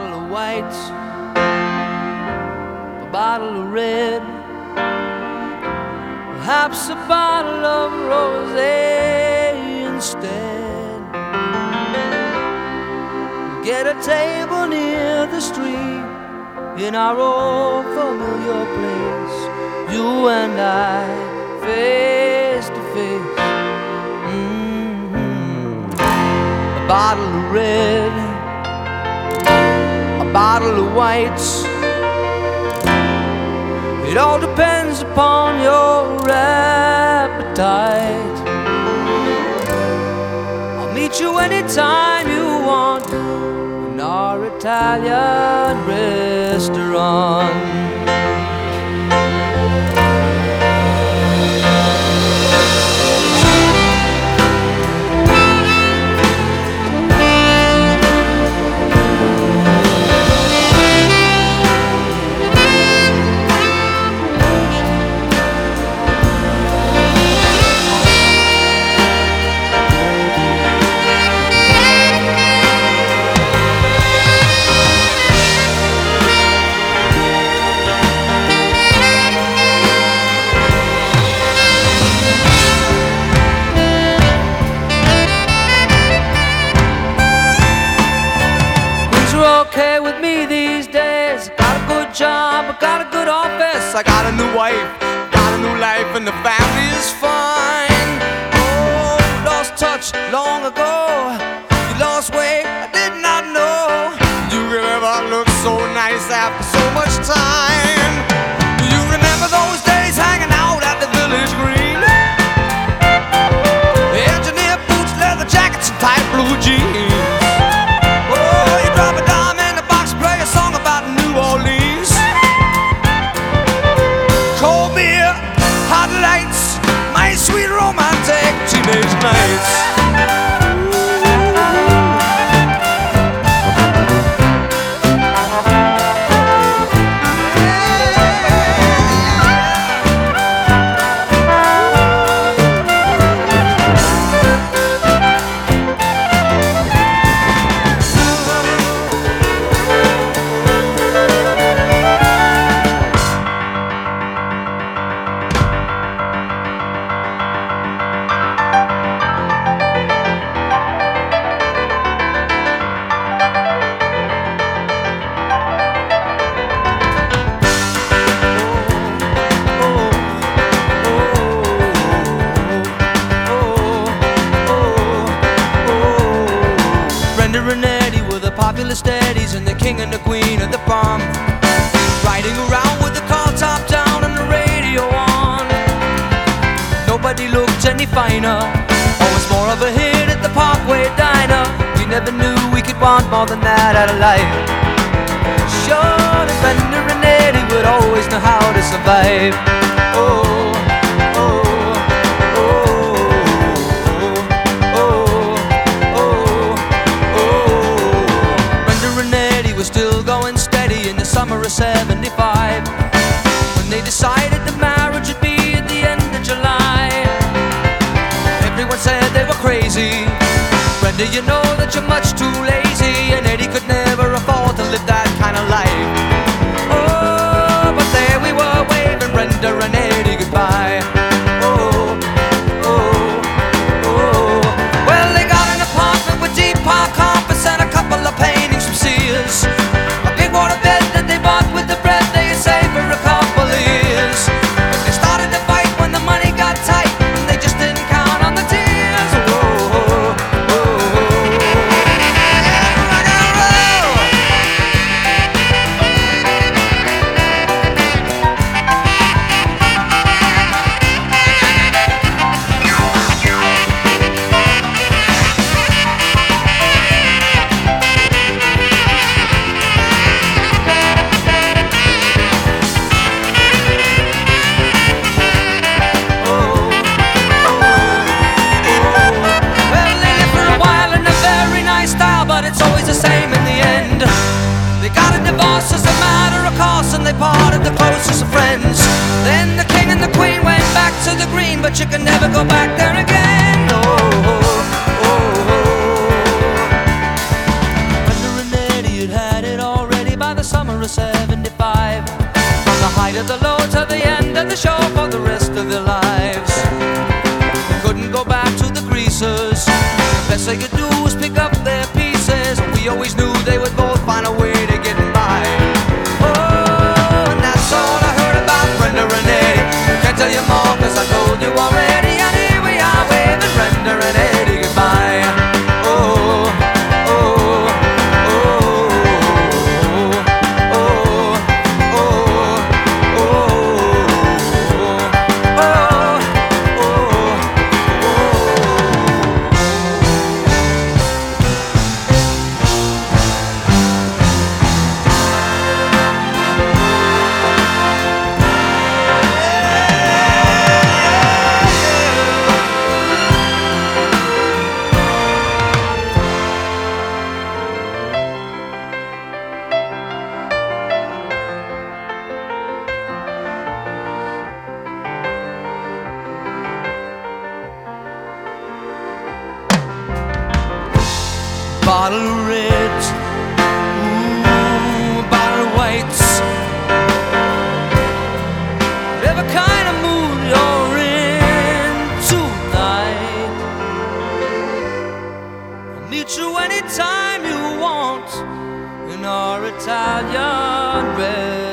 bottle of white, a bottle of red, perhaps a bottle of rosé instead. Get a table near the street in our old familiar place, you and I, face to face. A bottle of red, a bottle of white. It all depends upon your appetite. I'll meet you anytime you want in our Italian restaurant. Okay with me these days. Got a good job, I got a good office, I got a new wife, got a new life, and the family is fine. Oh, lost touch long ago. You lost weight, I did not know you could ever look so nice after so much time. Do you remember those days hanging out at the Village Green? Engineer boots, leather jackets, and tight blue jeans. Sweet romantic teenage nights. Popular steadies and the king and the queen of the farm, riding around with the car top down and the radio on. Nobody looked any finer, always more of a hit at the Parkway Diner. We never knew we could want more than that out of life. Sure, the Bender and Eddie would always know how to survive. Oh, oh. Still going steady in the summer of '75, when they decided the marriage would be at the end of July. Everyone said they were crazy. Brenda, you know that you're much too lazy, and Eddie could never afford to live that kind of life. Oh, but there we were waving Brenda and Eddie goodbye. Oh, oh, oh. Well, they got an apartment with deep park carpets and a couple of paintings from Sears. A big water bed that they bought with the bread they saved for a couple of years. But they started to fight when the money got tight, and they just didn't count on the tears. Oh, oh, oh, oh. Rock and roll. but you can never go back there again. Oh, oh, oh. Under an idiot had it all summer of 75. From the height of the low to the end of the show for the rest of their lives. They couldn't go back to the greasers. The best they could do was pick up their pieces. We always knew they would both find a way to get by. Oh, and that's all I heard about Brenda and Eddie. Can't tell you more cause I told you already. And here we are waving Brenda and Eddie goodbye. Oh, oh, oh, oh, oh, oh, bottle of reds, ooh, bottle of whites. Whatever kind of mood you're in tonight, I'll meet you anytime you want in our Italian red.